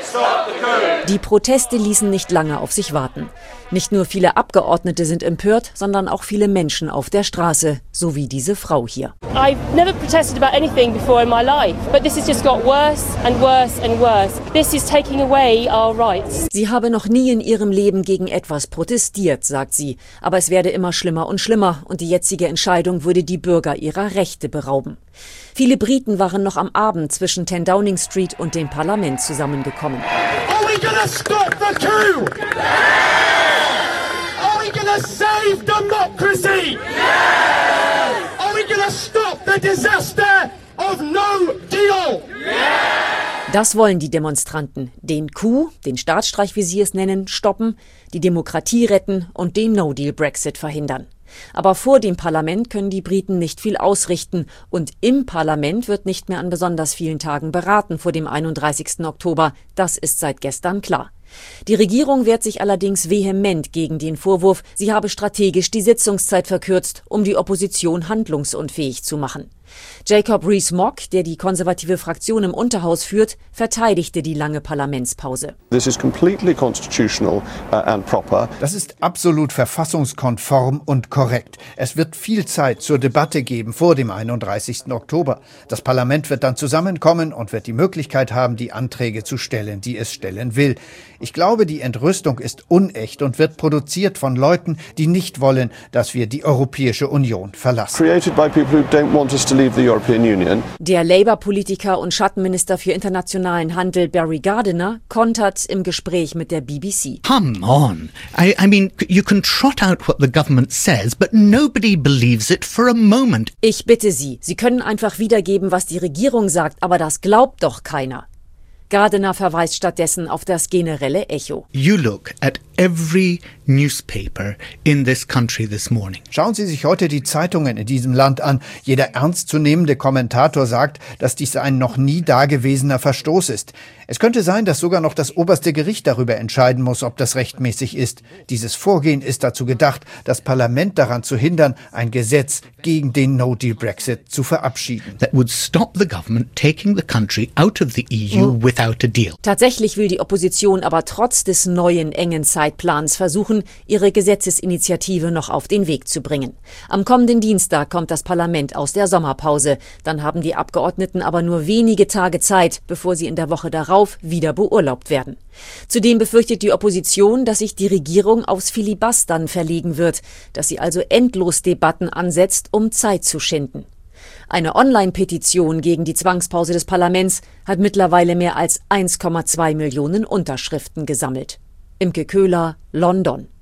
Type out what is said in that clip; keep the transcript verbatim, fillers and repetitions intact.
Die Proteste ließen nicht lange auf sich warten. Nicht nur viele Abgeordnete sind empört, sondern auch viele Menschen auf der Straße, so wie diese Frau hier. I've never protested about anything before in my life, but this has just got worse and worse and worse. This is taking away our rights. Sie habe noch nie in ihrem Leben gegen etwas protestiert, sagt sie, aber es werde immer schlimmer und schlimmer und die jetzige Entscheidung würde die Bürger ihrer Rechte berauben. Viele Briten waren noch am Abend zwischen ten Downing Street und dem Parlament zusammengekommen. Are we gonna stop the coup? Are we gonna save democracy? Are we gonna stop the disaster of no deal? Das wollen die Demonstranten. Den Coup, den Staatsstreich, wie sie es nennen, stoppen, die Demokratie retten und den No-Deal-Brexit verhindern. Aber vor dem Parlament können die Briten nicht viel ausrichten und im Parlament wird nicht mehr an besonders vielen Tagen beraten vor dem einunddreißigsten Oktober. Das ist seit gestern klar. Die Regierung wehrt sich allerdings vehement gegen den Vorwurf, sie habe strategisch die Sitzungszeit verkürzt, um die Opposition handlungsunfähig zu machen. Jacob Rees-Mogg, der die konservative Fraktion im Unterhaus führt, verteidigte die lange Parlamentspause. This is completely constitutional and proper. Das ist absolut verfassungskonform und korrekt. Es wird viel Zeit zur Debatte geben vor dem einunddreißigsten Oktober. Das Parlament wird dann zusammenkommen und wird die Möglichkeit haben, die Anträge zu stellen, die es stellen will. Ich glaube, die Entrüstung ist unecht und wird produziert von Leuten, die nicht wollen, dass wir die Europäische Union verlassen. Created by people who don't want us to leave the European Union. Der Labour-Politiker und Schattenminister für internationalen Handel Barry Gardiner kontert im Gespräch mit der B B C. Come on. I, I mean, you can trot out what the government says, but nobody believes it for a moment. Ich bitte Sie, Sie können einfach wiedergeben, was die Regierung sagt, aber das glaubt doch keiner. Gardiner verweist stattdessen auf das generelle Echo. You look at every newspaper in this country this morning. Schauen Sie sich heute die Zeitungen in diesem Land an. Jeder ernstzunehmende Kommentator sagt, dass dies ein noch nie dagewesener Verstoß ist. Es könnte sein, dass sogar noch das oberste Gericht darüber entscheiden muss, ob das rechtmäßig ist. Dieses Vorgehen ist dazu gedacht, das Parlament daran zu hindern, ein Gesetz gegen den No-Deal-Brexit zu verabschieden. That would stop the government taking the country out of the E U without a deal. Tatsächlich will die Opposition aber trotz des neuen engen Zeitplans versuchen, ihre Gesetzesinitiative noch auf den Weg zu bringen. Am kommenden Dienstag kommt das Parlament aus der Sommerpause. Dann haben die Abgeordneten aber nur wenige Tage Zeit, bevor sie in der Woche darauf wieder beurlaubt werden. Zudem befürchtet die Opposition, dass sich die Regierung aufs Filibustern verlegen wird, dass sie also endlos Debatten ansetzt, um Zeit zu schinden. Eine Online-Petition gegen die Zwangspause des Parlaments hat mittlerweile mehr als eins Komma zwei Millionen Unterschriften gesammelt. Imke Köhler, London.